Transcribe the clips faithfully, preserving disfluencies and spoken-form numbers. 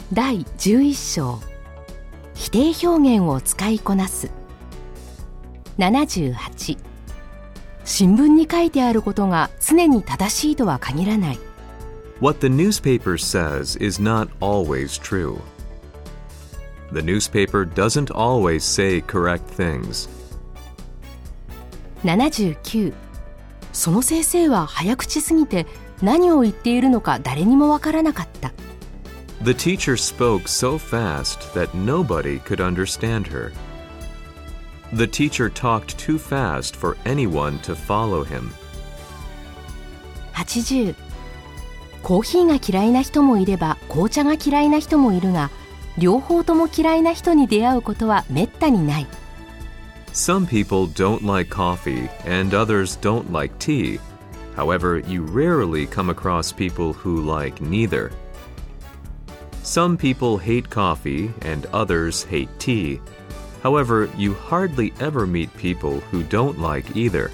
だいじゅういっ章否定表現を使いこなす。ななじゅうはち新聞に書いてあることが常に正しいとは限らない。 What the newspaper says is not always true. The newspaper doesn't always say correct things. ななじゅうきゅうその先生は早口すぎて何を言っているのか誰にもわからなかった。 The teacher spoke so fast that nobody could understand her. The teacher talked too fast for anyone to follow him. はちじゅうコーヒーが嫌いな人もいれば紅茶が嫌いな人もいるが、両方とも嫌いな人に出会うことはめったにない。 Some people don't like coffee and others don't like tea. However, you rarely come across people who like neither. Some people hate coffee and others hate tea. However, you hardly ever meet people who don't like either.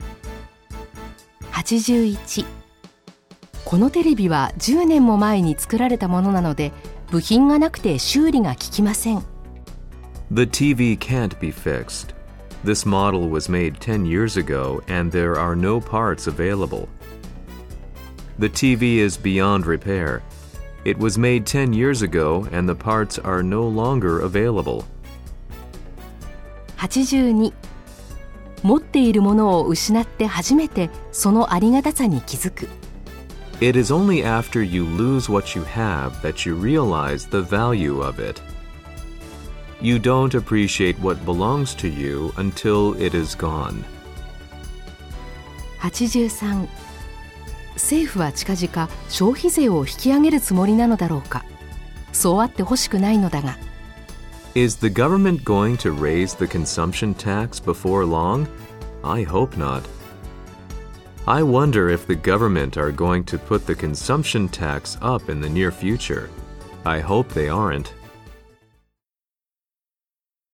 はちじゅういちこのテレビはじゅうねんも前に作られたものなので部品がなくて修理が効きません。 The T V can't be fixed. This model was made ten years ago and there are no parts available. The T V is beyond repair. It was made ten years ago and the parts are no longer available. はちじゅうに持っているものを失って初めてそのありがたさに気づく。 It is only after you lose what you have that you realize the value of it. You don't appreciate what belongs to you until it is gone. はちじゅうさん政府は近々消費税を引き上げるつもりなのだろうか。そうあってほしくないのだが。 Is the government going to raise the consumption tax before long? I hope not. I wonder if the government are going to put the consumption tax up in the near future. I hope they aren't.